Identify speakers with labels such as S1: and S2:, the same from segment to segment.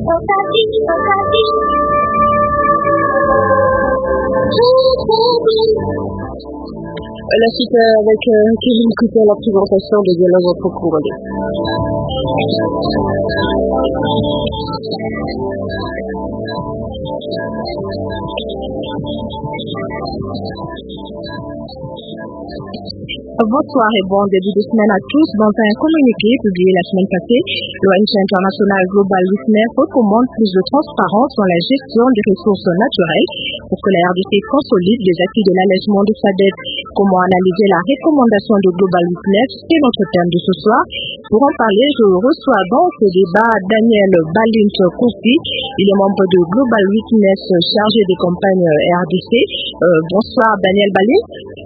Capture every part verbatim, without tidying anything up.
S1: La suite avec euh, Kevin Coutet, la présentation de dialogue entre Congolais. Bonsoir et bon début de semaine à tous. Dans un communiqué publié la semaine passée, l'O N G internationale Global Witness recommande plus de transparence dans la gestion des ressources naturelles pour que la R D C consolide les acquis de l'allègement de sa dette. Comment analyser la recommandation de Global Witness? C'est notre thème de ce soir. Pour en parler, je reçois dans ce débat Daniel Balint-Kofi. Il est membre de Global Witness chargé des campagnes R D C. Euh, bonsoir Daniel Balint.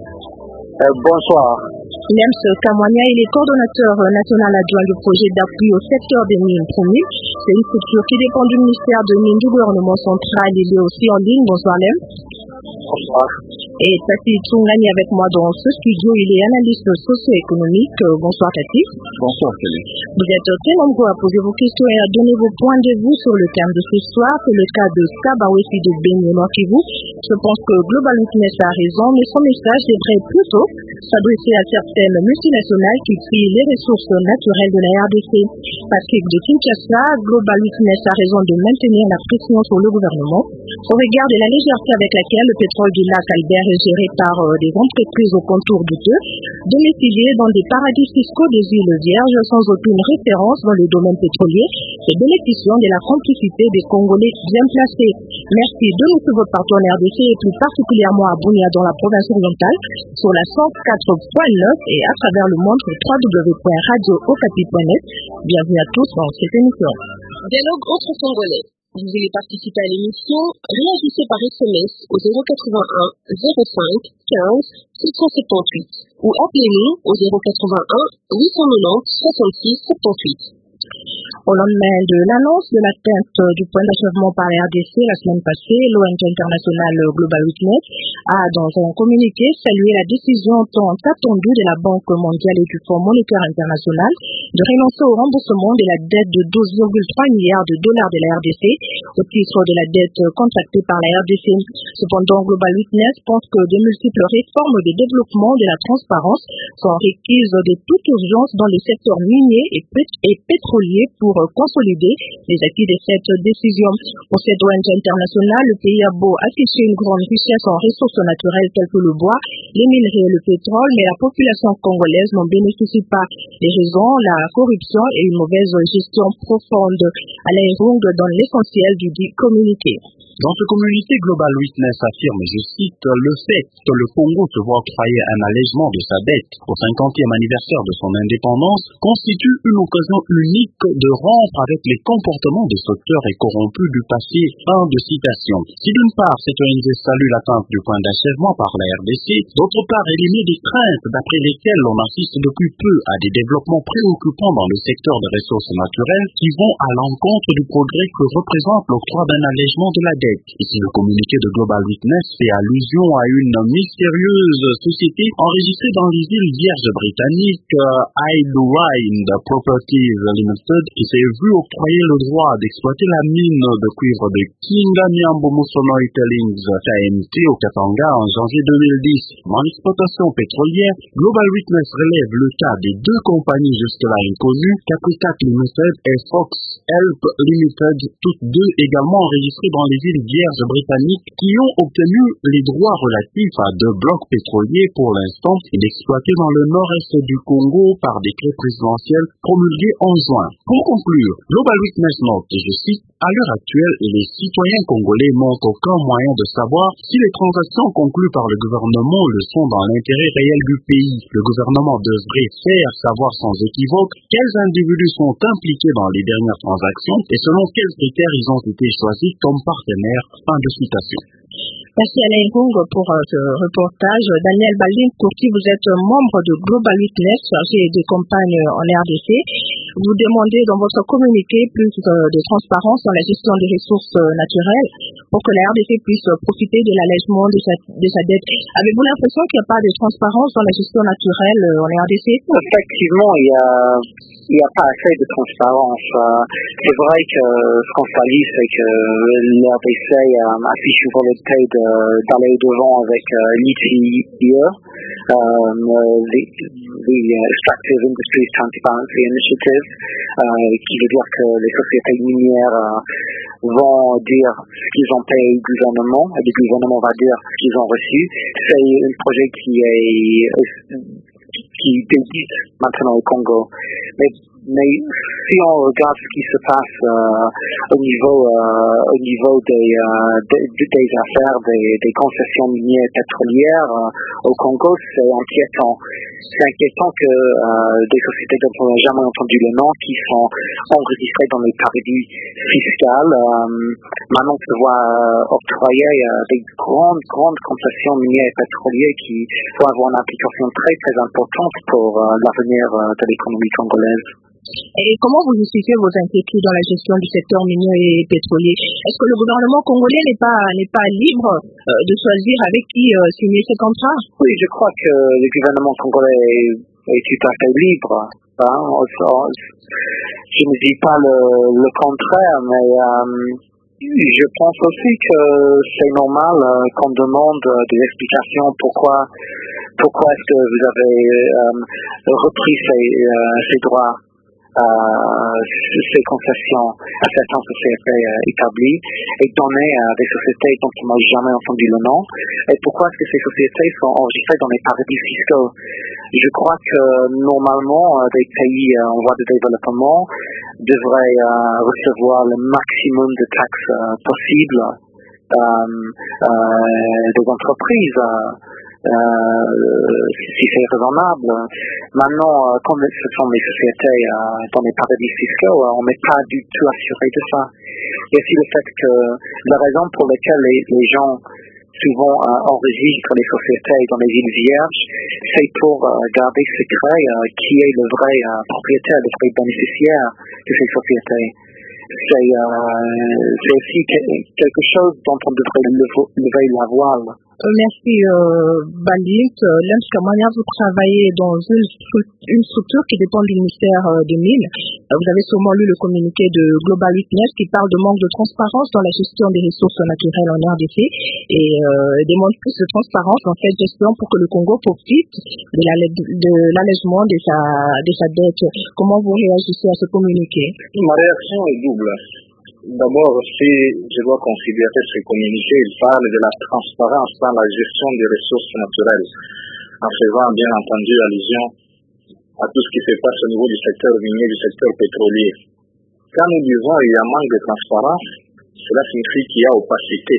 S2: Euh, bonsoir.
S1: Nems Kamwania, il est coordonnateur national adjoint du projet d'appui au secteur des mines promis. C'est une structure qui dépend du ministère de Mines du gouvernement central. Il est aussi en ligne. Bonsoir Nems.
S2: Bonsoir.
S1: Et Tati Tsungani avec moi dans ce studio. Il est analyste socio-économique. Bonsoir Tati.
S2: Bonsoir Kelly.
S1: Vous êtes très nombreux à poser vos questions et à donner vos points de vue sur le thème de ce soir. C'est le cas de Kabawesi de Beni Kivu. Je pense que Global Witness a raison, mais son message devrait plutôt s'adresser à certaines multinationales qui trient les ressources naturelles de la R D C. Patrick de Kinshasa, Global Witness a raison de maintenir la pression sur le gouvernement au regard de la légèreté avec laquelle le pétrole du lac Albert est géré par euh, des entreprises au contour douteux, domiciliées dans des paradis fiscaux des îles Vierges sans aucune référence dans le domaine pétrolier et bénéficiant de la complicité des Congolais bien placés. Merci de nous suivre partout en R D C et plus particulièrement à Bunia dans la province orientale sur la cent quatre point neuf et à travers le monde sur w w w point radio okapi point net. Bienvenue à tous dans cette émission. Dialogue entre Congolais. Vous voulez participer à l'émission? Réagissez par S M S au zéro quatre-vingt-un zéro cinq quinze six cent soixante-dix-huit ou appelez-nous au zéro quatre-vingt-un huit cent quatre-vingt-dix soixante-six soixante-huit. Au lendemain de l'annonce de l'atteinte du point d'achèvement par la R D C la semaine passée, l'O N G internationale Global Witness a, dans un communiqué, salué la décision tant attendue de la Banque mondiale et du Fonds monétaire international de renoncer au remboursement de la dette de douze virgule trois milliards de dollars de la R D C au titre de la dette contractée par la R D C. Cependant, Global Witness pense que de multiples réformes de développement de la transparence sont requises de toute urgence dans les secteurs miniers et, pét- et pétroliers pour consolider les acquis de cette décision. Pour cette O N G internationale, le pays a beau afficher une grande richesse en ressources naturelles telles que le bois, les minerais et le pétrole, mais la population congolaise n'en bénéficie pas. Les raisons, la corruption et une mauvaise gestion profonde. Alain Rung dans l'essentiel du dit communiqué.
S2: Dans ce communiqué, Global Witness affirme, je cite, le fait que le Congo se voit octroyer un allègement de sa dette au cinquantième anniversaire de son indépendance constitue une occasion unique de rompre avec les comportements destructeurs et corrompus du passé. Fin de citation. Si d'une part, cette O N G salue l'atteinte du point d'achèvement par la R D C, d'autre part, elle émet des craintes d'après lesquelles on assiste depuis peu à des développements préoccupants dans le secteur des ressources naturelles qui vont à l'encontre du progrès que représente l'octroi d'un allègement de la dette. Ici, le communiqué de Global Witness fait allusion à une mystérieuse société enregistrée dans les îles Vierges britanniques, uh, Idlewild Properties Limited, qui s'est vu octroyer le droit d'exploiter la mine de cuivre de Kinga-Nyambo Musonoi Tailings K M T au Katanga en janvier deux mille dix. Dans l'exploitation pétrolière, Global Witness relève le cas des deux compagnies jusque-là inconnues, Capricat Limited et Fox Help Limited, toutes deux également enregistrées dans les îles Vierges britanniques qui ont obtenu les droits relatifs à deux blocs pétroliers pour l'instant exploités dans le nord-est du Congo par décret présidentiel promulgué en juin. Pour conclure, Global Witness note, et je cite, à l'heure actuelle, les citoyens congolais n'ont aucun moyen de savoir si les transactions conclues par le gouvernement le sont dans l'intérêt réel du pays. Le gouvernement devrait faire savoir sans équivoque quels individus sont impliqués dans les dernières transactions et selon quels critères ils ont été choisis comme partenaires. Fin de citation.
S1: Merci Alain Rung pour euh, ce reportage. Daniel Balint, pour qui vous êtes membre de Global Witness, chargé des campagnes en R D C. Vous demandez dans votre communiqué plus euh, de transparence dans la gestion des ressources euh, naturelles. pour que la R D C puisse profiter de l'allègement de sa, de sa dette. Avez-vous l'impression qu'il n'y a pas de transparence dans la gestion naturelle en R D C?
S3: Effectivement, il y a, il n'y a pas assez de transparence. C'est vrai que ce qu'on s'allie, c'est que l'R D C affiche une volonté d'aller au-devant avec l'I T I E, um, the, the Extractive Industries Transparency Initiative, uh, qui veut dire que les sociétés minières uh, vont dire ce qu'ils ont payé au gouvernement, et le gouvernement va dire ce qu'ils ont reçu. C'est un projet qui est qui débute maintenant au Congo. Mais, mais si on regarde ce qui se passe euh, au niveau euh, au niveau des, euh, des, des affaires des, des concessions minières pétrolières euh, au Congo, c'est inquiétant. C'est inquiétant que euh, des sociétés dont on n'a jamais entendu le nom, qui sont enregistrées dans les paradis fiscaux, euh, maintenant se voient euh, octroyer euh, des grandes, grandes concessions minières et pétrolières qui vont avoir une application très, très importante pour euh, l'avenir euh, de l'économie congolaise.
S1: Et comment vous justifiez vos inquiétudes dans la gestion du secteur minier et pétrolier? Est-ce que le gouvernement congolais n'est pas n'est pas libre euh, de choisir avec qui euh, signer ces contrats?
S3: Oui, je crois que le gouvernement congolais est, est tout à fait libre. Hein? Je ne dis pas le, le contraire, mais euh, je pense aussi que c'est normal euh, qu'on demande euh, des explications pourquoi pourquoi est-ce que vous avez euh, repris ces, euh, ces droits. Euh, ces concessions à certaines sociétés euh, établies et données à des sociétés dont on n'a jamais entendu le nom. Et pourquoi est-ce que ces sociétés sont enregistrées dans les paradis fiscaux? Je crois que normalement euh, des pays euh, en voie de développement devraient euh, recevoir le maximum de taxes euh, possibles euh, euh, des entreprises. Euh, Euh, si c'est raisonnable. Maintenant, euh, comme ce sont les sociétés euh, dans les paradis fiscaux, euh, on n'est pas du tout assuré de ça. Il y a aussi le fait que la raison pour laquelle les, les gens souvent euh, enregistrent les sociétés dans les îles Vierges, c'est pour euh, garder secret euh, qui est le vrai euh, propriétaire, le vrai bénéficiaire de ces sociétés. C'est, euh, c'est aussi quelque chose dont on devrait lever la voile.
S1: Merci euh, Balint. Lemch Kamania, vous travaillez dans une, une structure qui dépend du ministère euh, des Mines. Vous avez sûrement lu le communiqué de Global Witness qui parle de manque de transparence dans la gestion des ressources naturelles en R D C et euh, demande plus de transparence dans cette gestion pour que le Congo profite de, la, de l'allègement de sa, de sa dette. Comment vous réagissez à ce communiqué?
S4: Ma réaction est double. D'abord, si je dois considérer ce communiqué, il parle de la transparence dans la gestion des ressources naturelles, en faisant bien entendu allusion à tout ce qui se passe au niveau du secteur minier, du secteur pétrolier. Quand nous disons qu'il y a un manque de transparence, cela signifie qu'il y a opacité.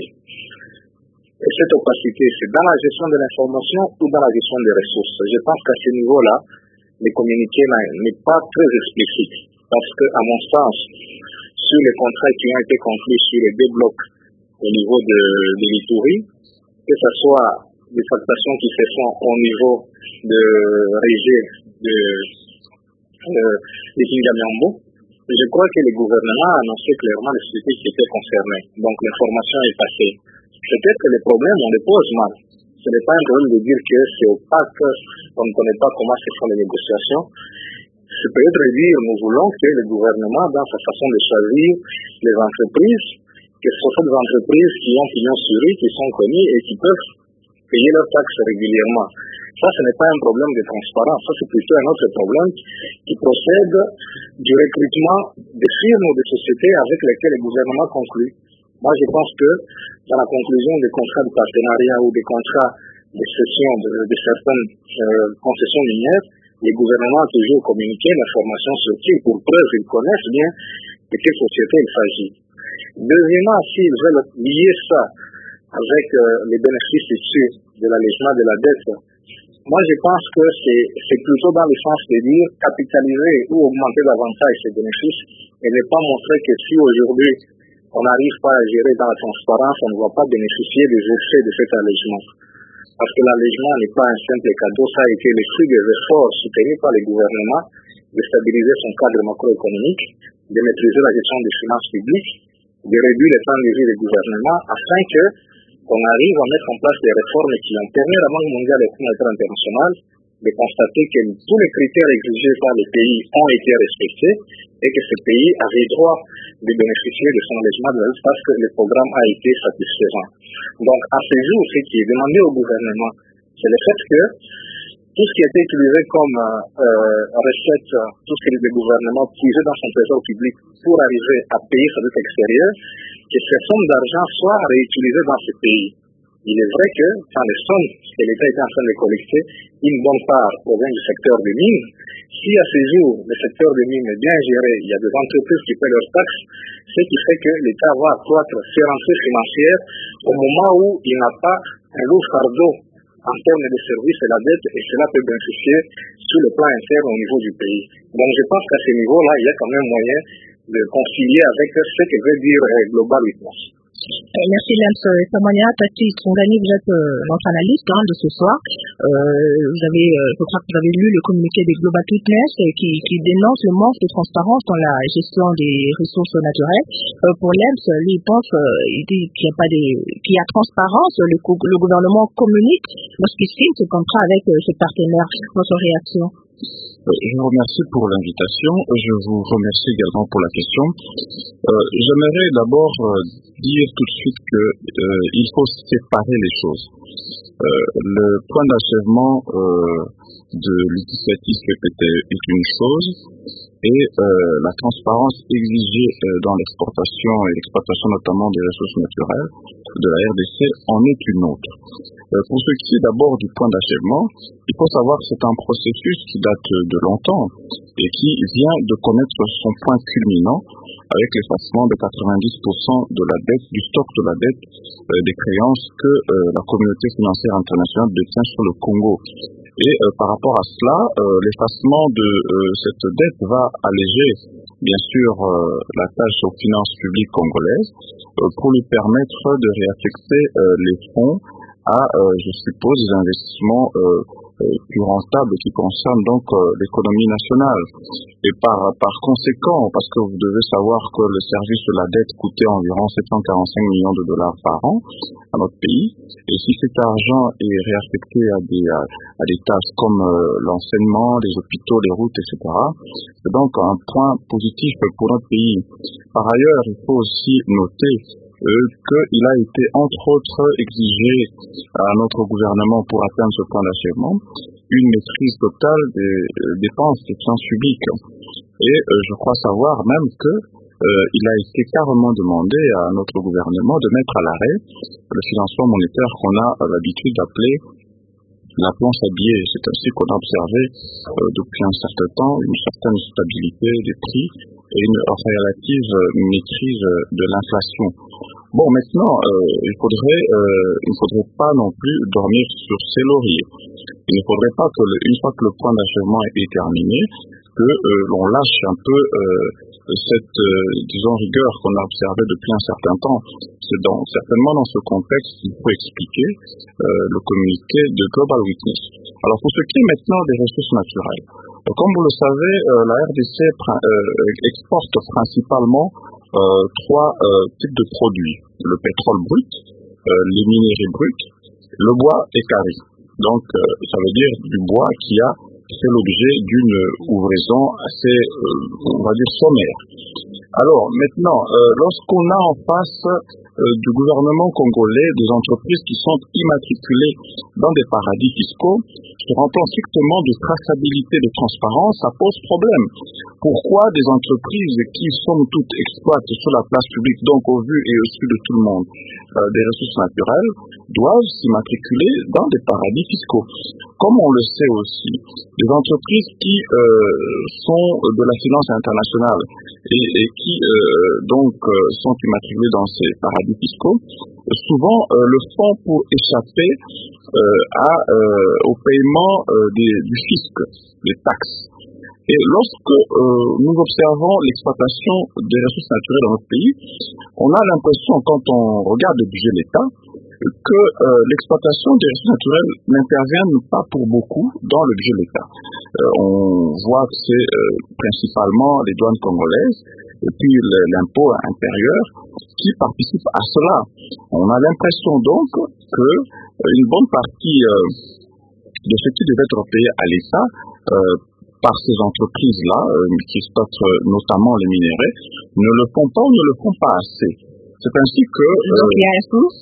S4: Et cette opacité, c'est dans la gestion de l'information ou dans la gestion des ressources. Je pense qu'à ce niveau-là, le communiqué n'est pas très explicite, parce que, à mon sens, sur les contrats qui ont été conclus sur les deux blocs au niveau de, de l'Ituri, que ce soit des tractations qui se font au niveau de Régé de, euh, de Kingamyambo, je crois que le gouvernement a annoncé clairement les sociétés qui étaient concernées. Donc l'information est passée. Peut-être que les problèmes, on les pose mal. Ce n'est pas un problème de dire que c'est opaque, on ne connaît pas comment se font les négociations. C'est peut-être dire, nous voulons que le gouvernement, dans sa façon de choisir les entreprises, que ce sont des entreprises qui ont pignon sur rue, qui sont connues et qui peuvent payer leurs taxes régulièrement. Ça, ce n'est pas un problème de transparence. Ça, c'est plutôt un autre problème qui procède du recrutement des firmes ou des sociétés avec lesquelles le gouvernement conclut. Moi, je pense que dans la conclusion des contrats de partenariat ou des contrats de cession de, de certaines euh, concessions minières, les gouvernements ont toujours communiqué l'information sur qui, pour preuve, ils connaissent bien de quelle société il s'agit. Deuxièmement, s'ils veulent lier ça avec euh, les bénéfices issus de l'allègement de la dette, moi je pense que c'est, c'est plutôt dans le sens de dire capitaliser ou augmenter davantage ces bénéfices et ne pas montrer que si aujourd'hui on n'arrive pas à gérer dans la transparence, on ne va pas bénéficier des effets de cet allègement. Parce que l'allègement n'est pas un simple cadeau, ça a été le fruit des efforts soutenus par le gouvernement de stabiliser son cadre macroéconomique, de maîtriser la gestion des finances publiques de réduire les temps de vie des gouvernements afin que qu'on arrive à mettre en place des réformes qui ont permis à la Banque mondiale et au Fonds monétaire international de constater que tous les critères exigés par les pays ont été respectés et que ce pays avait droit de bénéficier de son allègement de la dette parce que le programme a été satisfaisant. Donc à ce jour, ce qui est demandé au gouvernement, c'est le fait que tout ce qui a été utilisé comme euh, recette, tout ce que le gouvernement puisait dans son trésor public pour arriver à payer sa dette extérieure, que ces sommes d'argent soient réutilisées dans ce pays. Il est vrai que dans les sommes que l'État est en train de collecter, une bonne part provient du secteur des mines. Si à ce jour, le secteur des mines est bien géré, il y a des entreprises qui paient leurs taxes, ce qui fait que l'État va accroître ses rentrées financières au moment où il n'a pas un lourd fardeau en termes de services et la dette, et cela peut bénéficier sur le plan interne au niveau du pays. Donc je pense qu'à ce niveau-là, il y a quand même moyen de concilier avec ce que veut dire Global Witness.
S1: Merci Lens Samania. Tati Tsongani, vous êtes euh, notre analyste hein, de ce soir. Euh, vous avez, euh, je crois que vous avez lu le communiqué des Global Witness euh, qui, qui dénonce le manque de transparence dans la gestion des ressources naturelles. Euh, pour Lens, lui, il pense euh, il dit qu'il y a pas des, qu'il y a transparence. Le, le gouvernement communique lorsqu'il signe ce contrat avec euh, ses partenaires. Votre réaction?
S2: Je vous remercie pour l'invitation. Je vous remercie également pour la question. Euh, J'aimerais d'abord euh, dire tout de suite que euh, il faut séparer les choses. Euh, le point d'achèvement euh, de l'initiative P P T est une chose et euh, la transparence exigée euh, dans l'exportation et l'exploitation notamment des ressources naturelles de la R D C en est une autre. Euh, pour ce qui est d'abord du point d'achèvement, il faut savoir que c'est un processus qui date de longtemps et qui vient de connaître son point culminant avec l'effacement de quatre-vingt-dix pour cent de la dette, du stock de la dette euh, des créances que euh, la communauté financière internationale détient sur le Congo. Et euh, par rapport à cela, euh, l'effacement de euh, cette dette va alléger bien sûr euh, la tâche aux finances publiques congolaises euh, pour lui permettre de réaffecter euh, les fonds à, euh, je suppose, des investissements euh, euh, plus rentables qui concernent donc euh, l'économie nationale. Et par, par conséquent, parce que vous devez savoir que le service de la dette coûtait environ sept cent quarante-cinq millions de dollars par an à notre pays, et si cet argent est réaffecté à des, à, à des tâches comme euh, l'enseignement, les hôpitaux, les routes, et cetera, c'est donc un point positif pour notre pays. Par ailleurs, il faut aussi noter Euh, qu'il a été entre autres exigé à notre gouvernement pour atteindre ce point d'achèvement une maîtrise totale des euh, dépenses des finances publiques. Et euh, je crois savoir même que euh, il a été carrément demandé à notre gouvernement de mettre à l'arrêt le financement monétaire qu'on a l'habitude d'appeler la planche à billets. C'est ainsi qu'on a observé euh, depuis un certain temps une certaine stabilité des prix et une relative maîtrise de l'inflation. Bon, maintenant, euh, il faudrait, euh, il ne faudrait pas non plus dormir sur ses lauriers. Il ne faudrait pas que, le, une fois que le point d'achèvement est terminé, que euh, l'on lâche un peu euh, cette, euh, disons, rigueur qu'on a observée depuis un certain temps. C'est dans, certainement dans ce contexte qu'il faut expliquer euh, le communiqué de Global Witness. Alors, pour ce qui est maintenant des ressources naturelles, donc, comme vous le savez, euh, la R D C pr- euh, exporte principalement euh, trois euh, types de produits. Le pétrole brut, euh, les minerais bruts, le bois et carré. Donc, euh, ça veut dire du bois qui a fait l'objet d'une ouvraison assez, euh, on va dire, sommaire. Alors, maintenant, euh, lorsqu'on a en face euh, du gouvernement congolais des entreprises qui sont immatriculées dans des paradis fiscaux, sur un plan strictement de traçabilité, de transparence, ça pose problème. Pourquoi des entreprises qui, somme toute, exploitent sur la place publique, donc au vu et au su de tout le monde, euh, des ressources naturelles, doivent s'immatriculer dans des paradis fiscaux? Comme on le sait aussi, les entreprises qui euh, sont de la finance internationale et, et qui euh, donc euh, sont immatriculées dans ces paradis fiscaux, souvent euh, le font pour échapper euh, à, euh, au paiement euh, des, du fisc, des taxes. Et lorsque euh, nous observons l'exploitation des ressources naturelles dans notre pays, on a l'impression, quand on regarde le budget de l'État, que euh, l'exploitation des ressources naturelles n'intervient pas pour beaucoup dans le budget de l'État. Euh, on voit que c'est euh, principalement les douanes congolaises
S5: et puis l'impôt intérieur qui participent à cela. On a l'impression donc que une bonne partie de ce qui devait être payé à l'État euh, par ces entreprises-là, euh, qui stockent notamment les minéraux, ne le font pas ou ne le font pas assez. C'est ainsi que...
S1: Euh, donc il y a un coût.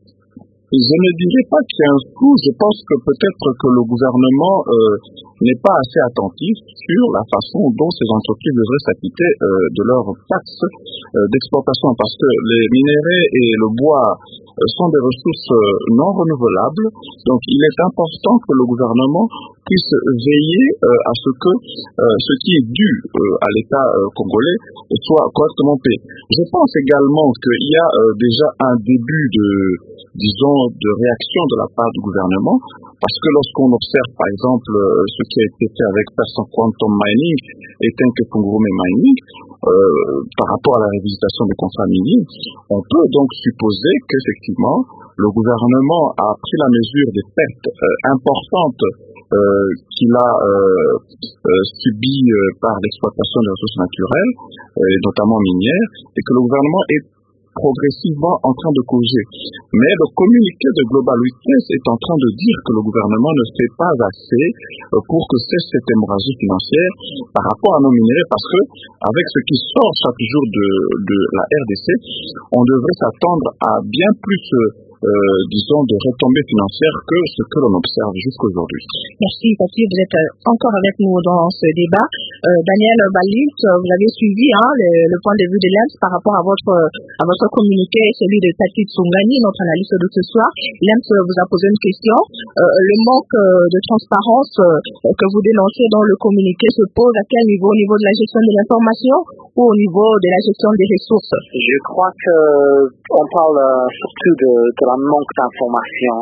S5: Je ne dirais pas qu'il y a un coût. Je pense que peut-être que le gouvernement euh, n'est pas assez attentif sur la façon dont ces entreprises devraient s'acquitter euh, de leurs taxes euh, d'exportation, parce que les minéraux et le bois euh, sont des ressources euh, non renouvelables. Donc il est important que le gouvernement puisse veiller euh, à ce que euh, ce qui est dû euh, à l'État euh, congolais soit correctement payé. Je pense également qu'il y a euh, déjà un début de, disons, de réaction de la part du gouvernement, parce que lorsqu'on observe par exemple euh, ce qui a été fait avec Person Quantum Mining et Tenke-Fungurume Mining euh, par rapport à la révisitation des contrats miniers, on peut donc supposer qu'effectivement le gouvernement a pris la mesure des pertes euh, importantes euh, qu'il a euh, euh, subies euh, par l'exploitation des ressources naturelles, euh, notamment minières, et que le gouvernement est progressivement en train de corriger. Mais le communiqué de Global Witness est en train de dire que le gouvernement ne fait pas assez pour que cesse cette hémorragie financière par rapport à nos minéraux, parce que avec ce qui sort chaque jour de, de la R D C, on devrait s'attendre à bien plus Euh, disons, de retombées financières que ce que l'on observe jusqu'aujourd'hui.
S1: Merci, Patrick. Vous êtes encore avec nous dans ce débat. Euh, Daniel Balint, vous avez suivi hein, le, le point de vue de l'E M S par rapport à votre, à votre communiqué, celui de Patrick Tsongani, notre analyste de ce soir. L'E M S vous a posé une question. Euh, le manque de transparence euh, que vous dénoncez dans le communiqué se pose à quel niveau? Au niveau de la gestion de l'information ou au niveau de la gestion des ressources?
S3: Je crois que on parle euh, surtout de, de la manque d'information.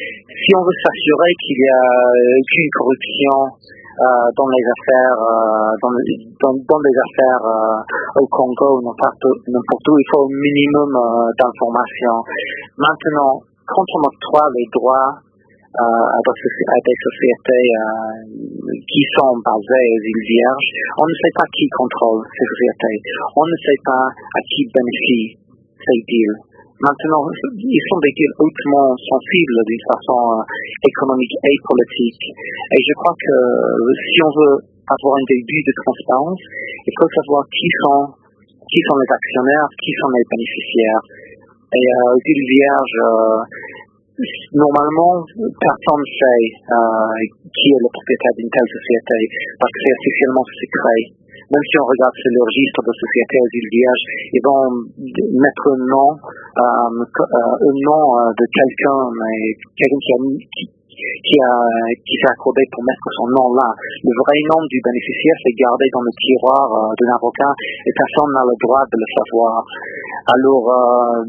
S3: Si on veut s'assurer qu'il n'y a aucune corruption euh, dans les affaires, euh, dans, dans, dans les affaires euh, au Congo ou n'importe où, il faut un minimum euh, d'informations. Maintenant, quand on octroie les droits euh, à, des, à des sociétés euh, qui sont basées aux îles Vierges, on ne sait pas qui contrôle ces sociétés. On ne sait pas à qui bénéficient ces deals. Maintenant, ils sont des deals hautement sensibles d'une façon euh, économique et politique. Et je crois que euh, si on veut avoir un début de transparence, il faut savoir qui sont, qui sont les actionnaires, qui sont les bénéficiaires. Et euh, aux îles Vierges, euh, normalement, personne ne sait euh, qui est le propriétaire d'une telle société, parce que c'est officiellement secret. Même si on regarde sur le registre de société aux îles Vierges, ils vont mettre un nom, euh, un nom de quelqu'un, mais quelqu'un qui a mis, qui, qui a, qui s'est accordé pour mettre son nom là. Le vrai nom du bénéficiaire, c'est gardé dans le tiroir euh, d'un avocat et personne n'a le droit de le savoir. Alors, euh,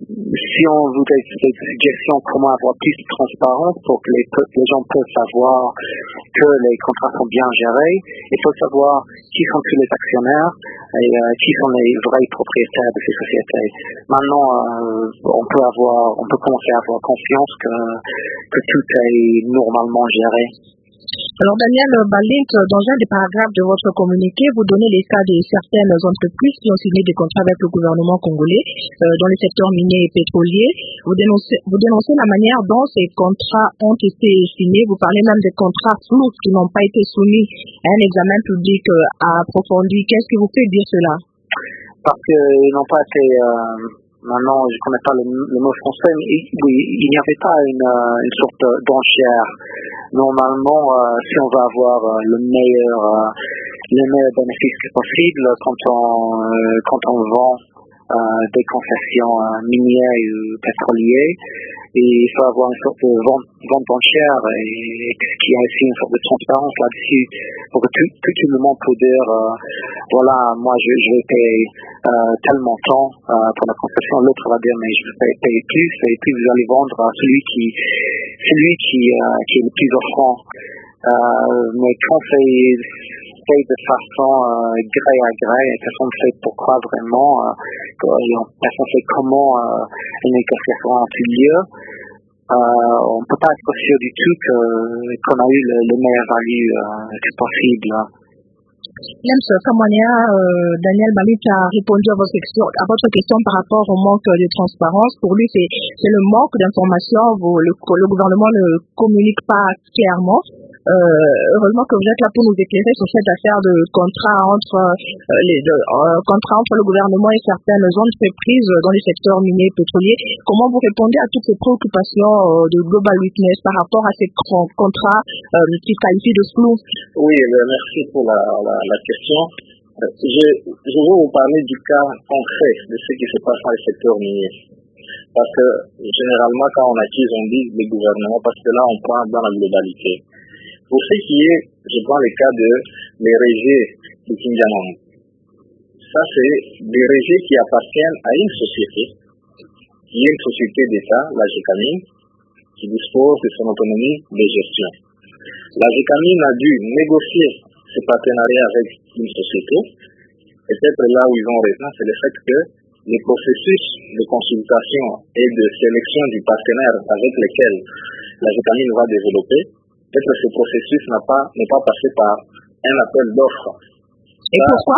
S3: si on vous donne des suggestions comment avoir plus de transparence pour que les, les gens puissent savoir que les contrats sont bien gérés, il faut savoir qui sont tous les actionnaires et euh, qui sont les vrais propriétaires de ces sociétés. Maintenant, euh, on peut avoir, on peut commencer à avoir confiance que, que tout est normalement géré.
S1: Alors Daniel Balint, dans un des paragraphes de votre communiqué, vous donnez les cas de certaines entreprises qui ont signé des contrats avec le gouvernement congolais euh, dans les secteurs miniers et pétroliers. Vous dénoncez, vous dénoncez la manière dont ces contrats ont été signés. Vous parlez même des contrats flous qui n'ont pas été soumis à un examen public euh, approfondi. Qu'est-ce qui vous fait dire cela?
S3: Parce qu'ils n'ont pas été... Euh... Maintenant, je ne connais pas le, le mot français, mais il, oui, il n'y avait pas une, une sorte d'enchère. Normalement, euh, si on veut avoir euh, le meilleur, euh, le meilleur bénéfice possible quand on, euh, quand on vend euh, des concessions euh, minières ou pétrolières, et il faut avoir une sorte de vente, vente d'enchère et, et qui a aussi une sorte de transparence là-dessus pour que tout, tout le monde peut dire euh, voilà, moi je, je vais payer euh, tellement de temps euh, pour la concession, l'autre va dire mais je vais payer, payer plus et puis vous allez vendre à celui qui celui qui, euh, qui est le plus offrant. Euh, mais quand c'est fait de façon euh, gré à gré, et personne ne sait pourquoi vraiment, euh, personne ne sait comment euh, une négociation a eu lieu, euh, on ne peut pas être sûr du tout que, qu'on a eu le, le meilleur value euh, possible.
S1: Lems Kamwania, euh, Daniel Malit a répondu à votre, question, à votre question par rapport au manque de transparence. Pour lui, c'est, c'est le manque d'informations. Le, le gouvernement ne communique pas clairement. Euh, heureusement que vous êtes là pour nous éclairer sur cette affaire de contrat entre euh, les de, euh, contrat entre le gouvernement et certaines entreprises dans les secteurs miniers et pétroliers. Comment vous répondez à toutes ces préoccupations euh, de Global Witness par rapport à ces contrats euh, qui qualifient de flous?
S4: Oui, merci pour la, la, la question. Je, je veux vous parler du cas concret de ce qui se passe dans les secteurs miniers. Parce que généralement, quand on accuse, on dit les gouvernements, parce que là, on prend dans la globalité. Pour ce qui est, je prends le cas de les rejets de Kindianon. Ça, c'est des rejets qui appartiennent à une société, qui est une société d'État, la GECAMIN, qui dispose de son autonomie de gestion. La GECAMIN a dû négocier ce partenariat avec une société. Peut-être là où ils ont raison, c'est le fait que les processus de consultation et de sélection du partenaire avec lequel la GECAMIN va développer, peut-être ce processus n'a pas, n'est pas passé par un appel d'offres.
S1: Et ça, pourquoi?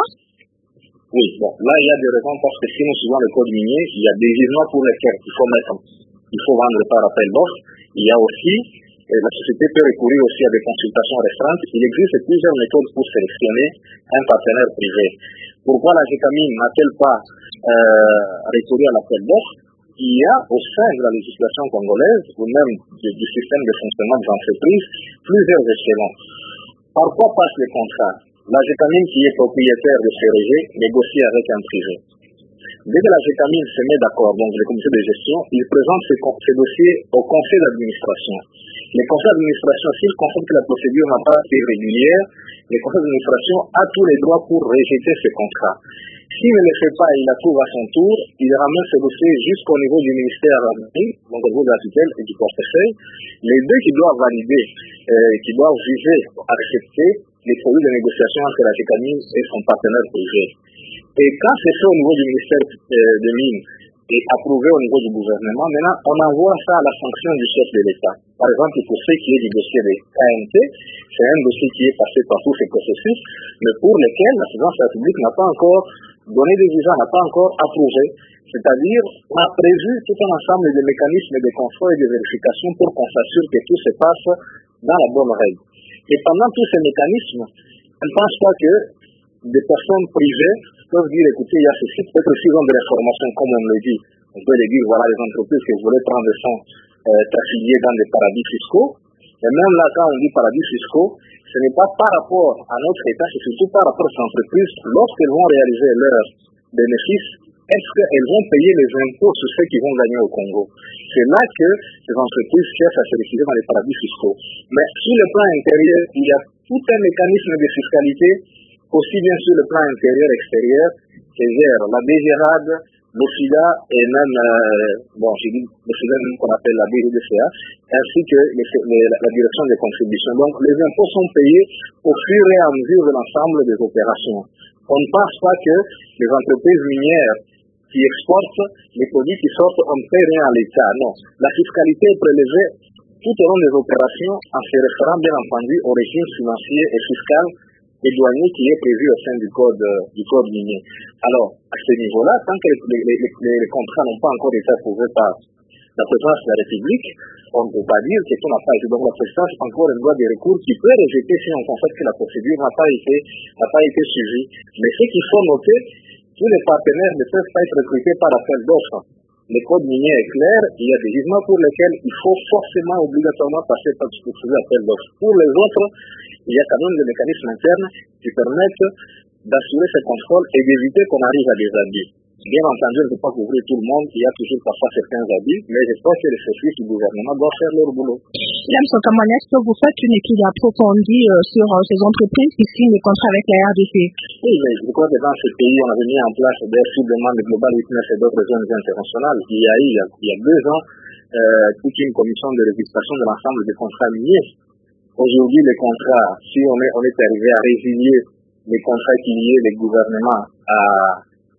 S4: Oui, bon, là il y a des raisons parce que si nous suivons le code minier, il y a des gisements pour lesquels il faut mettre, il faut vendre par appel d'offres. Il y a aussi, et la société peut recourir aussi à des consultations restreintes. Il existe plusieurs méthodes pour sélectionner un partenaire privé. Pourquoi la GECAMIN n'a-t-elle pas euh, recouru à l'appel d'offres? Il y a au sein de la législation congolaise, ou même du, du système de fonctionnement des entreprises, plusieurs échelons. Par quoi passe le contrat? La GECAMIN, qui est propriétaire de ce rejet, négocie avec un privé. Dès que la GECAMIN se met d'accord, donc le comité de gestion, il présente ce, ce dossier au conseil d'administration. Le conseil d'administration, s'il constate que la procédure n'a pas été régulière, le conseil d'administration a tous les droits pour rejeter ce contrat. S'il ne le fait pas et il approuve à son tour, il ramène ce dossier jusqu'au niveau du ministère, donc au niveau de la tutelle et du portefeuille. Les deux qui doivent valider, euh, qui doivent juger, accepter les produits de négociation entre la GECAMIN et son partenaire privé. Et quand c'est fait au niveau du ministère euh, des Mines et approuvé au niveau du gouvernement, maintenant on envoie ça à la sanction du chef de l'État. Par exemple, pour ce qui est du dossier des K M T, c'est un dossier qui est passé par tous ces processus, mais pour lequel la présidence de la République n'a pas encore donné des visas, n'a pas encore approuvé. C'est-à-dire, on a prévu tout un ensemble de mécanismes de contrôle et de vérification pour qu'on s'assure que tout se passe dans la bonne règle. Et pendant tous ces mécanismes, on ne pense pas que des personnes privées peuvent dire, écoutez, il y a ceci, peut-être s'ils ont de l'information, comme on le dit, on peut les dire, voilà, les entreprises que vous voulez prendre sont euh, affiliées dans des paradis fiscaux. Et même là, quand on dit paradis fiscaux, ce n'est pas par rapport à notre État, c'est surtout par rapport aux entreprises, lorsqu'elles vont réaliser leurs bénéfices, est-ce qu'elles vont payer les impôts sur ceux qui vont gagner au Congo? C'est là que ces entreprises cherchent à se réfugier dans les paradis fiscaux. Mais sur le plan intérieur, il y a tout un mécanisme de fiscalité, aussi bien sur le plan intérieur et extérieur, qui gère la D G R A D, l'OFIDA et même, euh, bon, j'ai dit l'OFIDA qu'on appelle la D G D C A, ainsi que les, les, la direction des contributions. Donc, les impôts sont payés au fur et à mesure de l'ensemble des opérations. On ne pense pas que les entreprises minières qui exportent les produits qui sortent, on ne paie rien à l'État. Non. La fiscalité est prélevée tout au long des opérations en se référant bien entendu au régime financier et fiscal et douanier qui est prévu au sein du code, euh, du code minier. Alors, à ce niveau-là, tant que les, les, les, les contrats n'ont pas encore été approuvés par la présidence de la République, on ne peut pas dire que tout n'a pas été. Donc la présidence a encore une loi de recours qui peut rejeter si on constate que la procédure n'a pas été, n'a pas été suivie. Mais ce qu'il faut noter, tous les partenaires ne peuvent pas être recrutés par appel d'offres. Le code minier est clair, il y a des gisements pour lesquels il faut forcément, obligatoirement passer par ce appel d'offres. Pour les autres, il y a quand même des mécanismes internes qui permettent d'assurer ce contrôle et d'éviter qu'on arrive à des abus. Bien entendu, on ne peut pas couvrir tout le monde, il y a toujours parfois certains abus, mais je pense que les services du gouvernement doivent faire leur boulot.
S1: Madame Sokamwania, est-ce que vous faites une étude approfondie euh, sur euh, ces entreprises qui signent les contrats avec la R D C?
S4: Oui, mais je crois que dans ce pays, on avait mis en place des suppléments de Global Witness et d'autres zones internationales. Il y a eu, il y a, il y a deux ans, euh, toute une commission de régistration de l'ensemble des contrats miniers. Aujourd'hui, les contrats, si on est, on est arrivé à résilier les contrats qui liaient les gouvernements à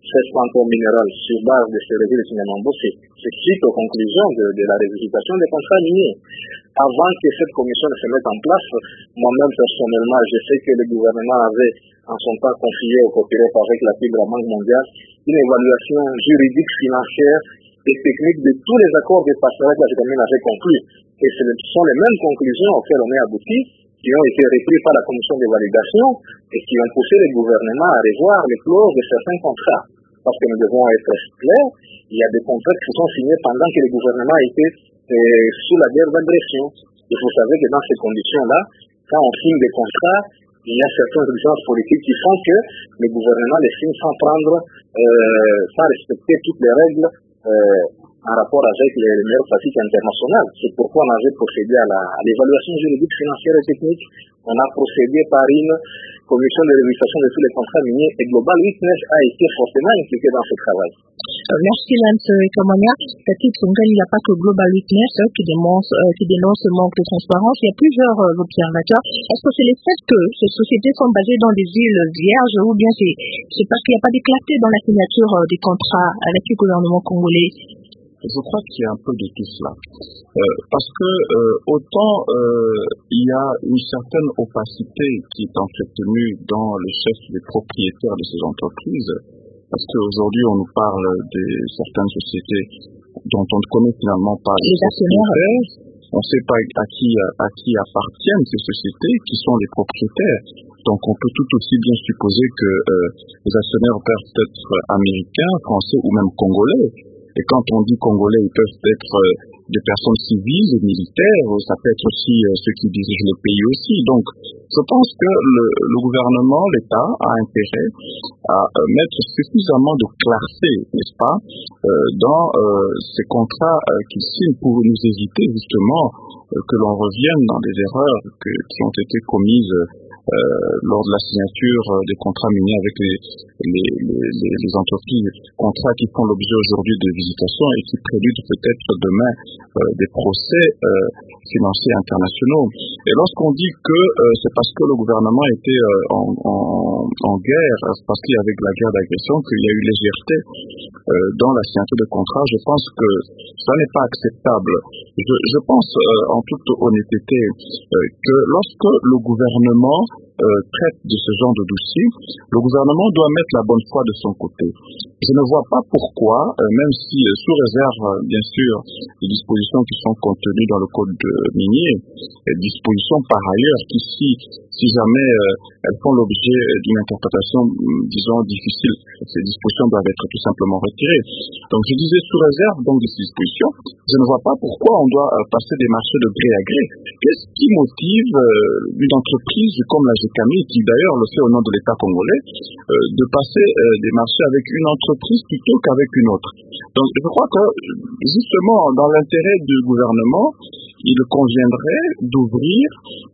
S4: cette plante minérale sur base de ces résidus de Signamambo, c'est suite aux conclusions de, de la revisitation des contrats miniers. Avant que cette commission ne se mette en place, moi-même personnellement, je sais que le gouvernement avait en son temps confié au coopératif avec la P I B, la Banque mondiale, une évaluation juridique, financière et technique de tous les accords de partenariat que la Gécamine avait conclus. Et ce sont les mêmes conclusions auxquelles on est abouti, qui ont été repris par la commission de validation et qui ont poussé le gouvernement à revoir les clauses de certains contrats. Parce que nous devons être clairs, il y a des contrats qui sont signés pendant que le gouvernement était euh, sous la guerre d'agression. Il faut savoir que dans ces conditions-là, quand on signe des contrats, il y a certaines exigences politiques qui font que le gouvernement les signe sans prendre, euh, sans respecter toutes les règles euh, en rapport avec les, les meilleures pratiques internationales. C'est pourquoi on avait procédé à l'évaluation juridique, financière et technique. On a procédé par une commission de révisation de tous les contrats miniers et Global Witness a été fortement impliqué dans ce travail.
S1: Euh, merci Lance Kamania. À titre mondial, il n'y a pas que Global Witness euh, qui, dénonce, euh, qui dénonce ce manque de transparence. Il y a plusieurs euh, observateurs. Est-ce que c'est le fait que ces sociétés sont basées dans des îles vierges ou bien c'est parce qu'il n'y a pas de clarté dans la signature euh, des contrats avec le gouvernement congolais?
S5: Je crois qu'il y a un peu de tout cela. Euh, parce que euh, autant euh, il y a une certaine opacité qui est entretenue dans le chef des propriétaires de ces entreprises, parce qu'aujourd'hui on nous parle de certaines sociétés dont on ne connaît finalement pas les actionnaires. On ne sait pas à qui, à qui appartiennent ces sociétés, qui sont les propriétaires. Donc on peut tout aussi bien supposer que euh, les actionnaires peuvent être américains, français ou même congolais. Et quand on dit congolais, ils peuvent être euh, des personnes civiles, des militaires, ça peut être aussi euh, ceux qui dirigent le pays aussi. Donc, je pense que le, le gouvernement, l'État, a intérêt à euh, mettre suffisamment de clarté, n'est-ce pas, euh, dans euh, ces contrats euh, qu'ils signent pour nous éviter justement euh, que l'on revienne dans des erreurs que, qui ont été commises Euh, lors de la signature euh, des contrats miniers avec les, les, les, les entreprises, contrats qui font l'objet aujourd'hui de visitations et qui préludent peut-être demain euh, des procès euh, financiers internationaux. Et lorsqu'on dit que euh, c'est parce que le gouvernement était euh, en, en, en guerre, parce qu'il y avait la guerre d'agression, qu'il y a eu légèreté euh, dans la signature de contrats, je pense que ça n'est pas acceptable. Je, je pense euh, en toute honnêteté euh, que lorsque le gouvernement Euh, traite de ce genre de dossier, le gouvernement doit mettre la bonne foi de son côté. Je ne vois pas pourquoi, euh, même si euh, sous réserve, euh, bien sûr, des dispositions qui sont contenues dans le code de minier, et dispositions par ailleurs qui, si, si jamais euh, elles font l'objet d'une interprétation, disons, difficile, ces dispositions doivent être tout simplement retirées. Donc je disais sous réserve donc de ces dispositions, je ne vois pas pourquoi on doit euh, passer des marchés de gré à gré. Qu'est-ce qui motive euh, une entreprise comme la Gécamine, qui d'ailleurs le fait au nom de l'État congolais, euh, de passer euh, des marchés avec une entreprise plutôt qu'avec une autre? Donc je crois que justement dans l'intérêt du gouvernement, il conviendrait d'ouvrir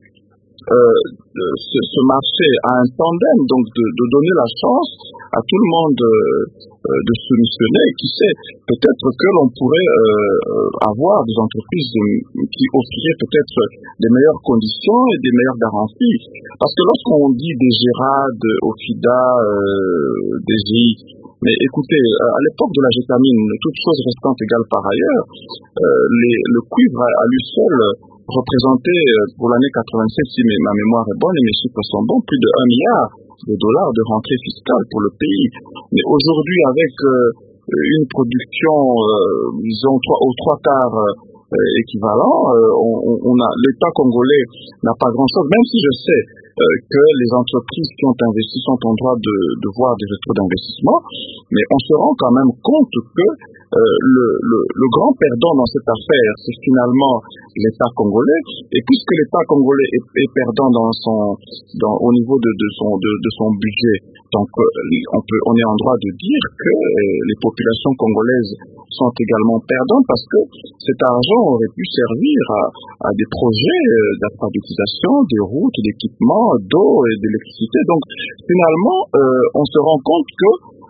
S5: Euh, ce, ce marché à un tandem, donc de, de donner la chance à tout le monde euh, de se missionner. Qui sait, peut-être que l'on pourrait euh, avoir des entreprises qui offriraient peut-être des meilleures conditions et des meilleures garanties. Parce que lorsqu'on dit des Gérard, Ofida, euh, des I, mais écoutez, à l'époque de la Gécamine, toutes choses restant égales par ailleurs, euh, les, le cuivre à lui seul représentait pour l'année quatre-vingt-sept, si ma mémoire est bonne et mes chiffres sont bons, plus de un milliard de dollars de rentrée fiscale pour le pays. Mais aujourd'hui, avec euh, une production, euh, disons, trois, aux trois quarts euh, équivalent, euh, on, on a l'État congolais n'a pas grand-chose, même si je sais euh, que les entreprises qui ont investi sont en droit de, de voir des retours d'investissement, mais on se rend quand même compte que Euh, le, le, le grand perdant dans cette affaire, c'est finalement l'État congolais. Et puisque l'État congolais est, est perdant dans son, dans, au niveau de, de, son, de, de son budget, donc euh, on, peut, on est en droit de dire que euh, les populations congolaises sont également perdantes parce que cet argent aurait pu servir à, à des projets euh, d'alphabétisation, des routes, d'équipements, d'eau et d'électricité. Donc finalement, euh, on se rend compte que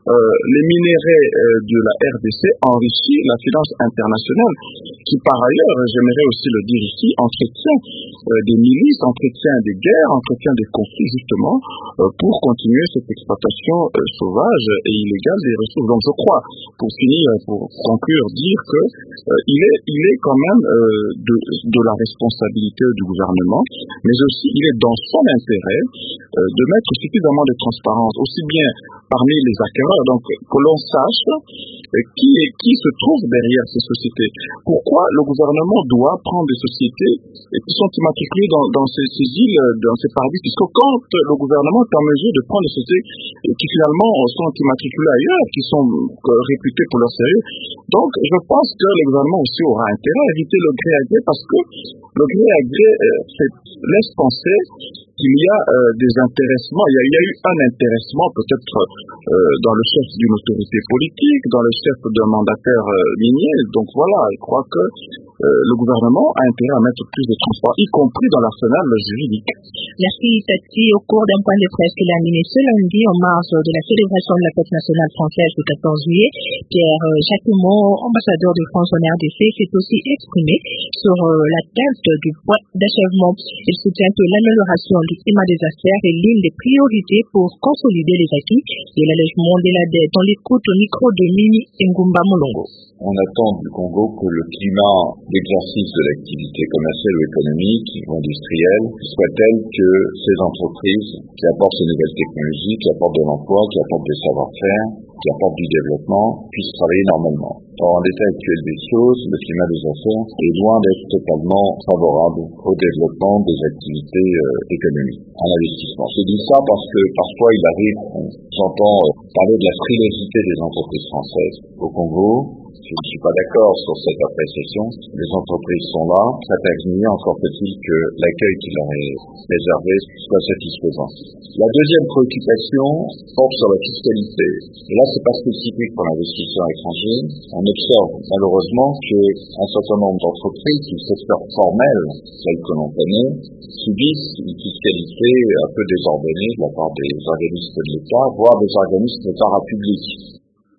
S5: euh, les minéraux euh, de la R D C enrichissent la finance internationale, qui par ailleurs, j'aimerais aussi le dire ici, entretient euh, des milices, entretient des guerres, entretient des conflits justement euh, pour continuer cette exploitation euh, sauvage et illégale des ressources. Donc je crois, pour finir, pour conclure, dire que euh, il est, il est quand même euh, de, de la responsabilité du gouvernement, mais aussi il est dans son intérêt euh, de mettre suffisamment de transparence, aussi bien parmi les acquéreurs, donc que l'on sache euh, qui, est, qui se trouve derrière ces sociétés. Pourquoi le gouvernement doit prendre des sociétés qui sont immatriculées dans, dans ces, ces îles, dans ces paradis fiscaux, quand le gouvernement est en mesure de prendre des sociétés qui finalement sont immatriculées ailleurs, qui sont réputées pour leur sérieux. Donc je pense que le gouvernement aussi aura intérêt à éviter le gré à gré, parce que le gré à gré euh, laisse penser qu'il y a euh, des intéressements, il y a, il y a eu un intéressement peut-être euh, dans le chef d'une autorité politique, dans le chef d'un mandataire euh, minier. Donc voilà, je crois que euh, le gouvernement a intérêt à mettre plus de transparence, y compris dans l'arsenal juridique.
S1: Merci Tati. Au cours d'un point de presse qu'il a animé ce lundi en marge de la célébration de la fête nationale française du quatorze juillet, Pierre Jacquemont, ambassadeur de France en R D C, s'est aussi exprimé sur euh, l'atteinte du point d'achèvement. Il soutient que l'amélioration du climat des affaires est l'une des priorités pour consolider les acquis et l'allègement de la dette. On l'écoute au micro de Mini Ngumba Molongo.
S6: On attend du Congo que le climat d'exercice de l'activité commerciale ou économique ou industrielle soit tel que ces entreprises qui apportent ces nouvelles technologies, qui apportent de l'emploi, qui apportent des savoir-faire, qui apportent du développement, puissent travailler normalement. Or, en l'état actuel des choses, le climat des affaires est loin d'être totalement favorable au développement des activités euh, économiques, à l'investissement. Je dis ça parce que parfois il arrive, on s'entend euh, parler de la frilosité des entreprises françaises au Congo. Je ne suis pas d'accord sur cette appréciation. Les entreprises sont là, prêtes à venir, encore faut-il que l'accueil qui leur est réservé soit satisfaisant. La deuxième préoccupation porte sur la fiscalité. Et là, c'est pas spécifique pour l'investisseur étranger. On observe malheureusement qu'un certain nombre d'entreprises du secteur formel, celles que l'on connaît, subissent une fiscalité un peu désordonnée de la part des organismes de l'État, voire des organismes parapublics.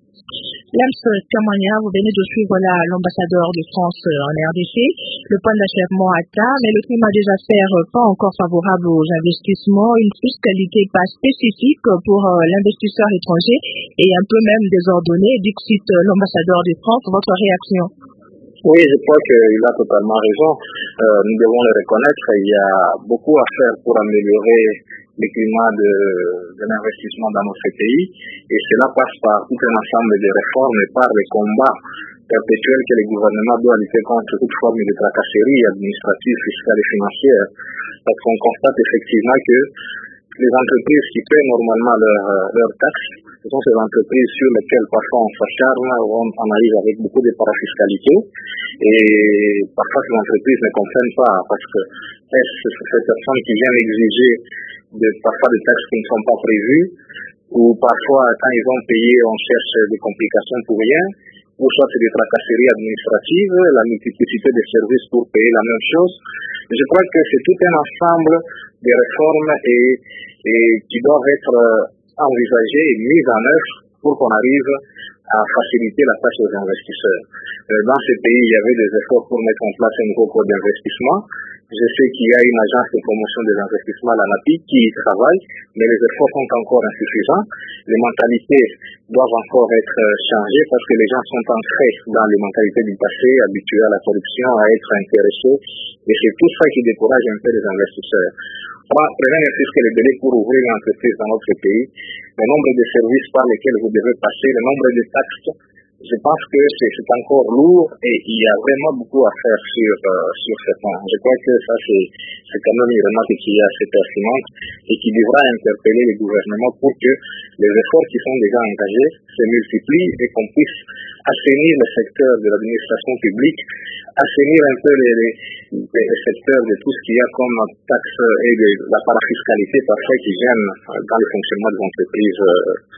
S1: Lams Kamania, vous venez de suivre là l'ambassadeur de France en R D C. Le point d'achèvement atteint, mais le climat des affaires pas encore favorable aux investissements, une fiscalité pas spécifique pour l'investisseur étranger et un peu même désordonnée. Dixit l'ambassadeur de France, votre réaction?
S4: Oui, je crois qu'il a totalement raison. Euh, nous devons le reconnaître. Il y a beaucoup à faire pour améliorer le climat de, de l'investissement dans notre pays. Et cela passe par tout un ensemble de réformes et par les combats perpétuels que le gouvernement doit lutter contre toute forme de tracasserie administrative, fiscale et financière. Parce qu'on constate effectivement que les entreprises qui paient normalement leurs leur taxes, ce sont ces entreprises sur lesquelles parfois on s'acharne, on analyse avec beaucoup de parafiscalité, et parfois ces entreprises ne comprennent pas, parce que est-ce que ces personnes qui viennent exiger de, parfois des taxes qui ne sont pas prévues, ou parfois quand ils vont payer, on cherche des complications pour rien, ou soit c'est des tracasseries administratives, la multiplicité des services pour payer la même chose. Je crois que c'est tout un ensemble de réformes et, et qui doivent être envisagées et mises en œuvre pour qu'on arrive à faciliter la tâche aux investisseurs. Dans ces pays, il y avait des efforts pour mettre en place un nouveau code d'investissement. Je sais qu'il y a une agence de promotion des investissements, la NAPI, qui y travaille, mais les efforts sont encore insuffisants. Les mentalités doivent encore être changées parce que les gens sont ancrés dans les mentalités du passé, habitués à la corruption, à être intéressés. Et c'est tout ça qui décourage un peu les investisseurs. Prenez ne fût-ce que les délais pour ouvrir une entreprise dans notre pays, le nombre de services par lesquels vous devez passer, le nombre de taxes, je pense que c'est, c'est encore lourd et il y a vraiment beaucoup à faire sur, euh, sur ce point. Je crois que ça, c'est, c'est quand même une remarque qui est assez pertinente et qui devra interpeller les gouvernements pour que les efforts qui sont déjà engagés se multiplient et qu'on puisse assainir le secteur de l'administration publique, assainir un peu les, les, les secteurs de tout ce qu'il y a comme taxes et de la parafiscalité parfois qui viennent dans le fonctionnement des entreprises euh,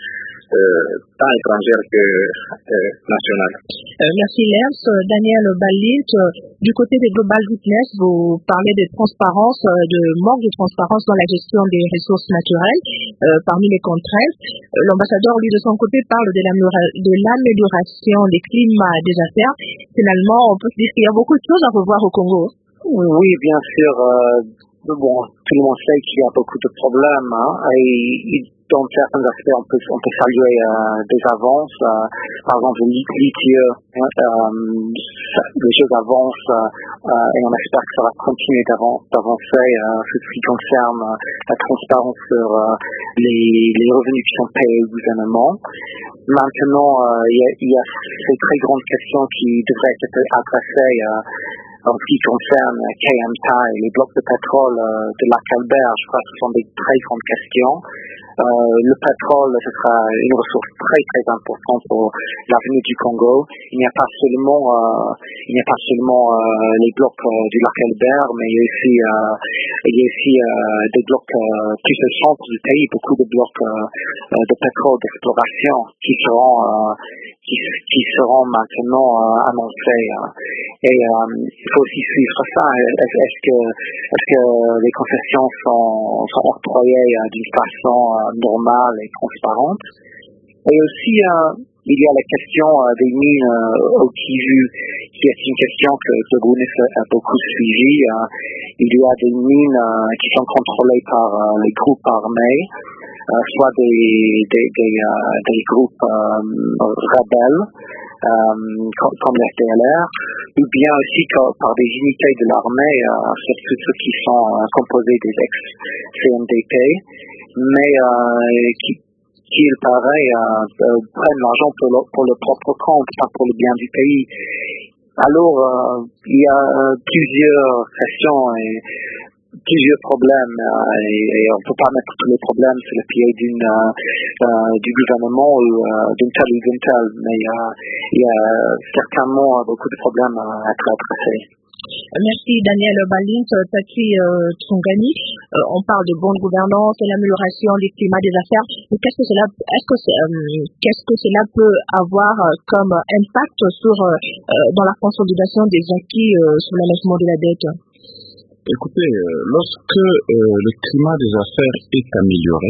S4: euh, tant étrangères que euh, nationales.
S1: Euh, merci Lers. Daniel Balint, du côté des Global Witness, vous parlez de transparence, de manque de transparence dans la gestion des ressources naturelles euh, parmi les contraintes. Euh, l'ambassadeur, lui, de son côté, parle de l'amélioration des climats des affaires. Finalement, on peut se dire qu'il y a beaucoup de choses à revoir au Congo.
S3: Oui, bien sûr. Euh, bon, tout le monde sait qu'il y a beaucoup de problèmes, hein, et dans certains aspects, on peut, on peut saluer euh, des avances. Euh, par exemple, le litieux, hein, euh, les choses avancent, euh, et on espère que ça va continuer d'avancer euh, ce qui concerne euh, la transparence sur euh, les, les revenus qui sont payés au gouvernement. Maintenant, euh, il y a, il y a ces très grandes questions qui devraient être adressées euh, en ce qui concerne K M T A et les blocs de pétrole euh, de Lac Albert. Je crois que ce sont des très grandes questions. Euh, le pétrole, ce sera une ressource très très importante pour l'avenir du Congo. Il n'y a pas seulement, euh, il n'y a pas seulement euh, les blocs euh, du Lac Albert, mais il y a aussi, euh, il y a aussi euh, des blocs euh, plus au centre du pays, beaucoup de blocs euh, de pétrole d'exploration qui seront euh, qui, qui seront maintenant euh, annoncés. Euh, et euh, il faut aussi suivre ça. Est-ce, est-ce que est-ce que les concessions sont, sont octroyées euh, d'une façon euh, normale et transparente? Et aussi, euh, il y a la question euh, des mines euh, au Kivu, qui est une question que le gouvernement a beaucoup suivie. Euh, il y a des mines euh, qui sont contrôlées par euh, les groupes armés, euh, soit des, des, des, euh, des groupes euh, rebelles, euh, comme, comme l'F D L R, ou bien aussi par des unités de l'armée, euh, surtout ceux qui sont euh, composés des ex-C N D P, mais euh, qui qui, il paraît, euh, euh, prennent l'argent pour le, pour le propre compte, pas pour le bien du pays. Alors, euh, il y a euh, plusieurs questions et plusieurs problèmes, euh, et, et on ne peut pas mettre tous les problèmes sur le pied d'une, euh, euh, du gouvernement ou euh, d'une telle ou d'une telle, mais euh, il y a certainement beaucoup de problèmes à être adressés.
S1: Merci Daniel Balint. Tati euh, Tsungani, euh, on parle de bonne gouvernance et l'amélioration du climat des affaires. Mais qu'est-ce que cela, est-ce que, euh, qu'est-ce que cela peut avoir comme impact sur euh, dans la consolidation des acquis euh, sur l'allègement de la dette?
S5: Écoutez, euh, lorsque euh, le climat des affaires est amélioré,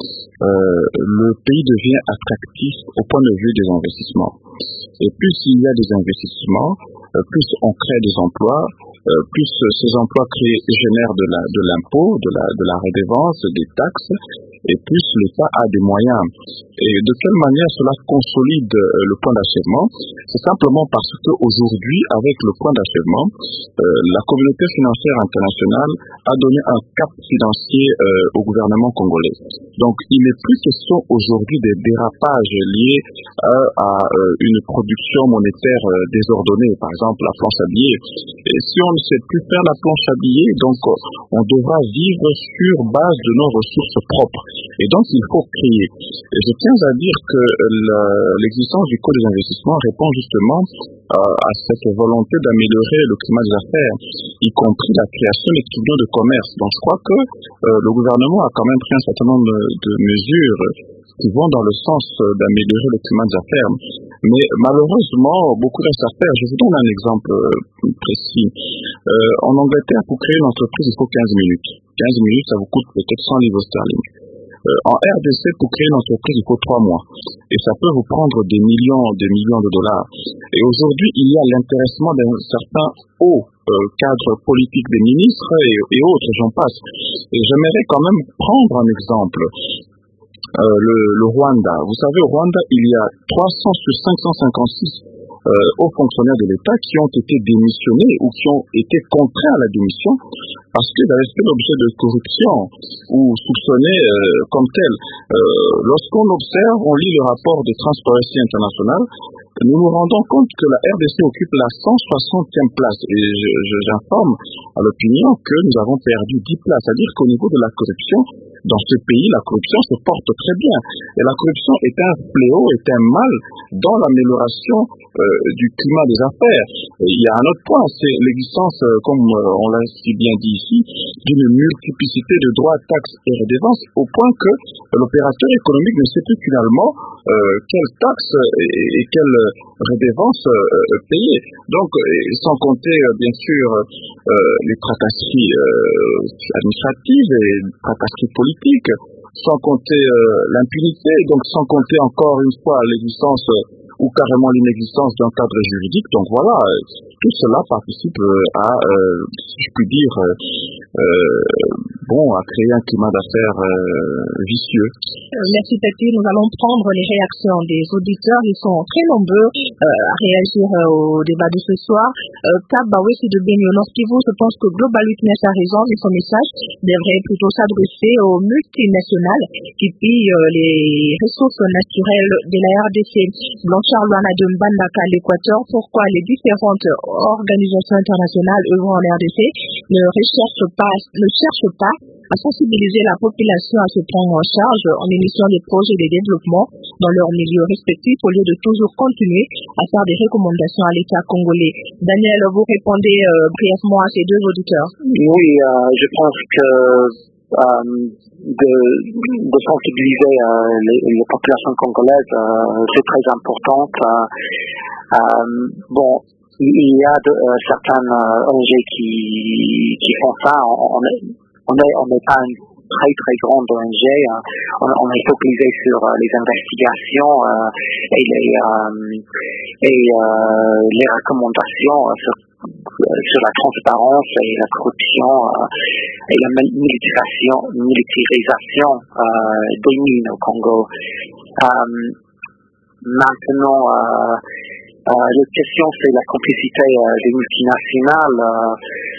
S5: euh, le pays devient attractif au point de vue des investissements. Et plus il y a des investissements, euh, plus on crée des emplois, euh, plus ces emplois créés génèrent de la de l'impôt, de la de la redevance, des taxes, et plus l'État a des moyens. Et de quelle manière cela consolide euh, le point d'achèvement? C'est simplement parce qu'aujourd'hui, avec le point d'achèvement, euh, la communauté financière internationale a donné un cap financier euh, au gouvernement congolais. Donc, il n'est plus question aujourd'hui des dérapages liés euh, à euh, une production monétaire euh, désordonnée, par exemple la planche à billets. Et si on ne sait plus faire la planche à billets, donc on devra vivre sur base de nos ressources propres. Et donc, il faut créer. Et je tiens à dire que l'existence du Code des investissements répond justement euh, à cette volonté d'améliorer le climat des affaires, y compris la création des tribunaux de commerce. Donc, je crois que euh, le gouvernement a quand même pris un certain nombre de, de mesures qui vont dans le sens d'améliorer le climat des affaires. Mais malheureusement, beaucoup restent à faire. Je vous donne un exemple précis. Euh, en Angleterre, pour créer une entreprise, il faut quinze minutes. quinze minutes, ça vous coûte peut-être cent livres sterling. Euh, en R D C, pour créer une entreprise, il faut trois mois. Et ça peut vous prendre des millions, des millions de dollars. Et aujourd'hui, il y a l'intéressement d'un certain haut euh, cadre politique des ministres et, et autres, j'en passe. Et j'aimerais quand même prendre un exemple. Euh, le, le Rwanda. Vous savez, au Rwanda, il y a trois cents sur cinq cent cinquante-six euh, hauts fonctionnaires de l'État qui ont été démissionnés ou qui ont été contraints à la démission parce qu'ils avaient fait l'objet de corruption ou soupçonnés euh, comme tels. Euh, lorsqu'on observe, on lit le rapport de Transparency International, nous nous rendons compte que la R D C occupe la cent soixantième place. Et je, je, j'informe à l'opinion que nous avons perdu dix places. C'est-à-dire qu'au niveau de la corruption, dans ce pays, la corruption se porte très bien. Et la corruption est un fléau, est un mal dans l'amélioration euh, du climat des affaires. Et il y a un autre point, c'est l'existence, euh, comme euh, on l'a si bien dit ici, d'une multiplicité de droits, taxes et redevances, au point que l'opérateur économique ne sait plus finalement euh, quelles taxes et, et quelles redevances euh, payer. Donc, euh, sans compter, euh, bien sûr, euh, les tracasseries euh, administratives et les tracasseries politiques, sans compter euh, l'impunité, donc sans compter encore une fois l'existence euh, ou carrément l'inexistence d'un cadre juridique. Donc voilà, euh, tout cela participe euh, à, euh, si je puis dire, euh, euh, bon, à créer un climat d'affaires euh, vicieux.
S1: Merci Tati, nous allons prendre les réactions des auditeurs, ils sont très nombreux euh, à réagir euh, au débat de ce soir. Cap Bawesi de Benio Nord-Kivu, je pense que Global Witness a raison, mais son message devrait plutôt s'adresser aux multinationales qui pillent euh, les ressources naturelles de la R D C. Blanchard Luana de Mbandaka à l'Équateur, pourquoi les différentes organisations internationales œuvrant en R D C ne recherchent pas, ne cherchent pas à sensibiliser la population à se prendre en charge en initiant des projets de développement dans leurs milieux respectifs au lieu de toujours continuer à faire des recommandations à l'État congolais. Daniel, vous répondez euh, brièvement à ces deux auditeurs.
S3: Oui, euh, je pense que euh, de, de sensibiliser euh, les, les populations congolaises, euh, c'est très important. Euh, euh, bon, il y a de, euh, certaines euh, O N G qui, qui font ça. On, on est, on est, on n'est pas une très très grande O N G. Hein. On, on est focalisé sur euh, les investigations euh, et les euh, et euh, les recommandations euh, sur, euh, sur la transparence et la corruption euh, et la militarisation, militarisation euh, des mines au Congo. Euh, maintenant, euh, euh, la question c'est la complicité euh, des multinationales. Euh,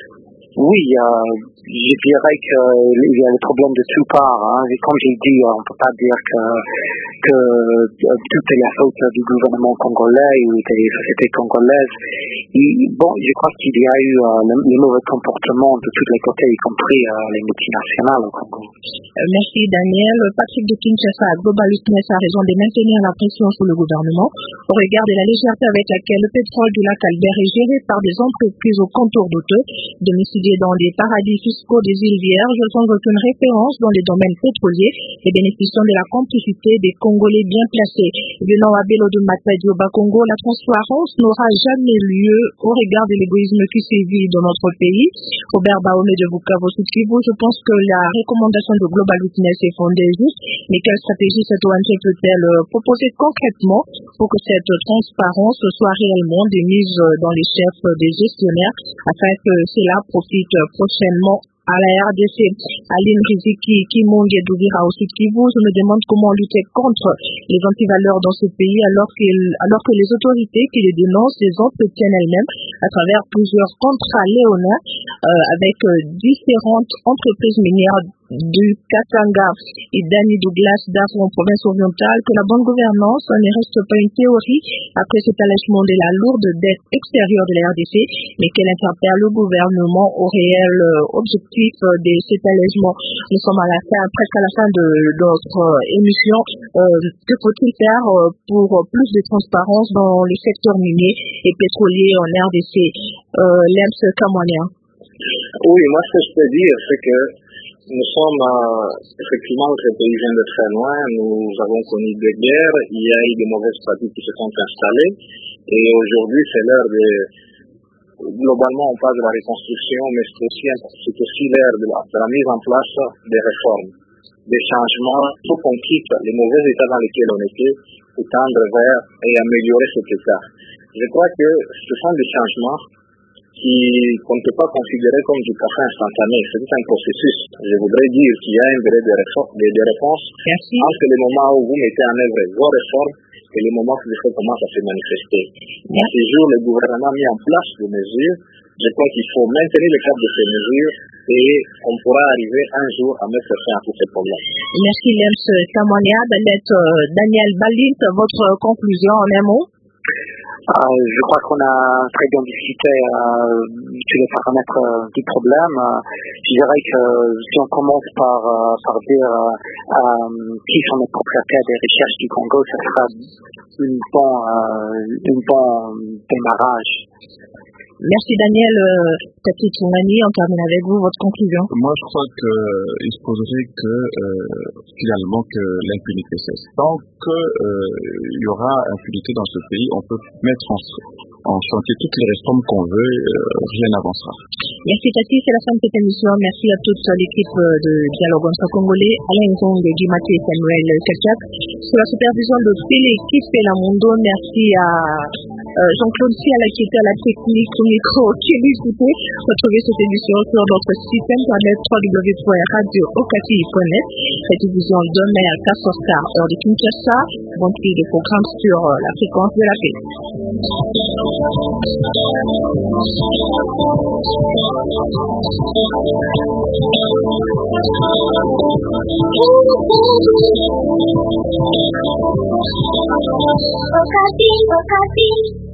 S3: Oui, euh, je dirais qu'il y a des problèmes de toutes parts. Hein. Et comme j'ai dit, on ne peut pas dire que, que euh, tout est la faute du gouvernement congolais ou des sociétés congolaises. Et, bon, je crois qu'il y a eu euh, le, le mauvais comportement de tous les côtés, y compris euh, les multinationales au Congo.
S1: Euh, merci Daniel. Patrick de Kinshasa, Global Witness a raison de maintenir la pression sur le gouvernement au regard de la légèreté avec laquelle le pétrole du lac Albert est géré par des entreprises au contour douteux, domiciliées dans des paradis fiscaux des îles Vierges, sans aucune référence dans les domaines pétroliers et bénéficiant de la complicité des Congolais bien placés. Venant à Bélo de Matadi au Bas-Congo, la transparence n'aura jamais lieu au regard de l'égoïsme qui sévit dans notre pays. Robert Baomé de Bukavu Sud Kivu, je pense que la recommandation de Global Witness est fondée juste, mais quelle stratégie cette O N G peut-elle proposer concrètement pour que cette transparence soit réellement démise dans les chefs des gestionnaires afin que cela profite prochainement à la R D C. Aline Riziki, Kimongi et Douvira au Sud Kivu, je me demande comment lutter contre les antivaleurs dans ce pays alors que, alors que les autorités qui les dénoncent les entretiennent elles-mêmes à travers plusieurs contrats léonins euh, avec euh, différentes entreprises minières du Katanga et Danny Douglas d'Afro en province orientale, que la bonne gouvernance ne reste pas une théorie après cet allègement de la lourde dette extérieure de la R D C, mais qu'elle interpelle le gouvernement au réel euh, objectif de cet allègement. Nous sommes à la fin, presque à la fin de notre euh, émission. Euh, que faut-il faire euh, pour plus de transparence dans le secteur minier et pétrolier en R D C? euh, Lems Kamwania.
S4: Oui, moi ce que je peux dire, c'est que nous sommes euh, effectivement, notre pays vient de très loin, nous avons connu des guerres, il y a eu de mauvaises pratiques qui se sont installées, et aujourd'hui c'est l'heure de, globalement on parle de la reconstruction, mais c'est aussi, c'est aussi l'heure de la, de la mise en place des réformes, des changements, il faut qu'on quitte les mauvais états dans lesquels on était, pour tendre vers et améliorer cet état. Je crois que ce sont des changements qui qu'on ne peut pas considérer comme du café instantané. C'est un processus. Je voudrais dire qu'il y a un délai de, de, de réponse
S1: Merci.
S4: entre le moment où vous mettez en œuvre vos réformes et le moment où les choses commencent à se manifester. À ce jour, le gouvernement a mis en place des mesures. Je crois qu'il faut maintenir le cap de ces mesures et on pourra arriver un jour à mettre fin à tous ces problèmes.
S1: Merci Lems Kamwania. Daniel Balint, votre conclusion en un mot?
S3: Euh, je crois qu'on a très bien discuté euh, sur les paramètres euh, du problème. Euh, je dirais que si on commence par, euh, par dire euh, euh, qui sont les propriétaires des recherches du Congo, ça sera un bon, euh, un bon démarrage.
S1: Merci Daniel. Tati Toumani, on termine avec vous votre conclusion.
S5: Moi, je crois qu'il se poserait que euh, finalement que l'impunité cesse. Tant qu'il euh, y aura impunité dans ce pays, on peut mettre en, en chantier toutes les réformes qu'on veut, euh, rien n'avancera.
S1: Merci Tati, c'est la fin de cette émission. Merci à toute l'équipe de Dialogue entre Congolais, Alain Zong, Guimati et Samuel Kelchak. Sous la supervision de Pélé Kispelamundo, merci à euh, Jean-Claude Siala qui était à la technique au micro qui discutait. Retrouvez cette émission sur notre site internet w w w point radio okati point net. Rédivision demain à quatre heures heure de Kinshasa. Bon prix de programme sur la fréquence de la paix.
S7: Okati, Okati.